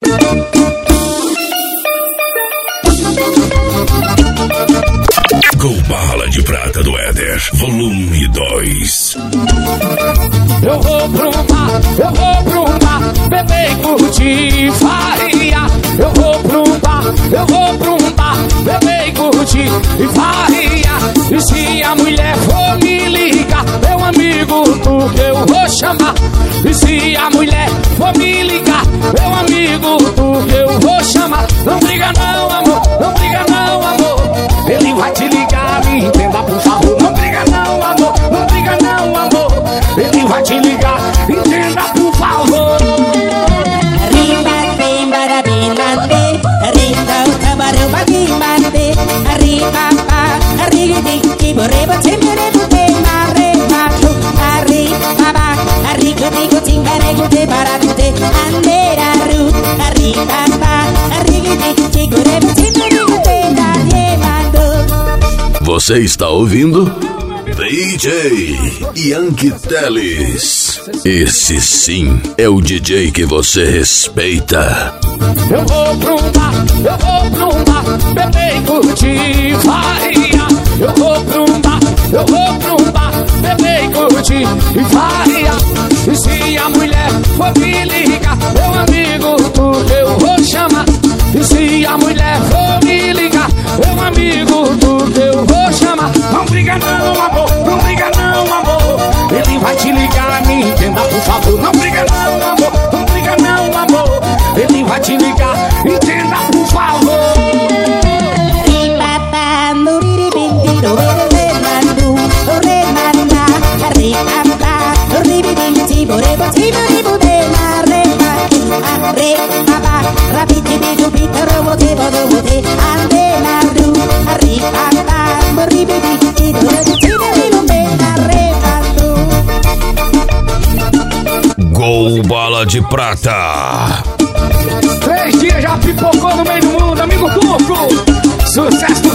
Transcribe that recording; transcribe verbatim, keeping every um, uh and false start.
Com Bala de Prata do Éder, volume dois. Eu vou pro bar, eu vou pro bar, beber e curtir faria. Eu vou pro bar, eu vou pro bar, beber e curtir e faria. E se a mulher for me ligar, meu amigo, tu que eu vou chamar. E se a mulher for me ligar, meu amigo, tu que eu vou chamar. Não briga não, amor, não briga não, amor. Ele vai te ligar, me entenda por favor. Não briga não, amor, não briga não, amor. Ele vai te ligar, entenda por favor. Rimba, rimba, da bimande, rimba, o cabarão, bagimande, rimba, pa, rimba, que borreba, temperebo, tema, remato, arriba, ba, arriba, digo, timbarego, de barato, de anderaru, arriba, pa, arriba, que borreba, temperebo, tema, remando. Você está ouvindo D J Yankee Teles. Esse sim é o D J que você respeita. Eu vou pro bar, eu vou pro bar, beber e curtir faria. Eu vou pro bar, eu vou pro bar, beber e curtir e faria. E se a mulher for me ligar, meu amigo, tu que eu vou chamar. E se a mulher for me ligar, meu amigo, tu que eu vou chamar. Não briga não, amor, não briga não, amor. Ele vai te ligar, me entenda por favor. Não briga não, amor, não briga não, amor. Ele vai te ligar, entenda por favor. Ripapa, no biribindiro, remando, remanda, ripapa, ribibindi, borebo, tiburibu, dena, remaki, repapa, rapiti, bidu, pitaro, bote, bodo, bote, andenardu, ripapa, ribibindi, borebo, tiburibu, dena, remando. Gol Bala de Prata. Três dias já pipocou no meio do mundo, amigo Turco. Sucesso